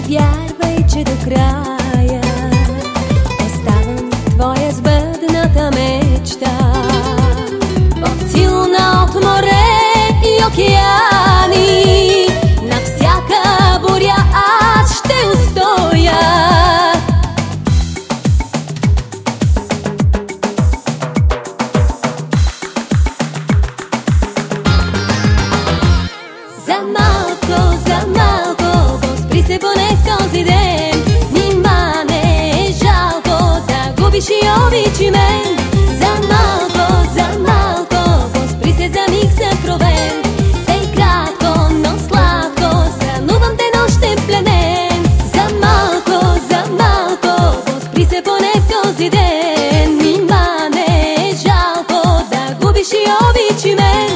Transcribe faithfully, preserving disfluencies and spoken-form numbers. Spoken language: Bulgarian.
вярвай, че до края оставам твоя сбъдната мечта. По-силна от море и океани, на всяка буря аз ще устоя. За малко, за малко, поспри се поне в този ден. Нима не е жалко да губиш и обичи мен. За малко, за малко, поспри се за миг съкровен. Тъй кратко, но сладко, сънувам те нощен пленен. За малко, за малко, поспри се поне в този ден. Нима не е жалко да губиш и обичи мен.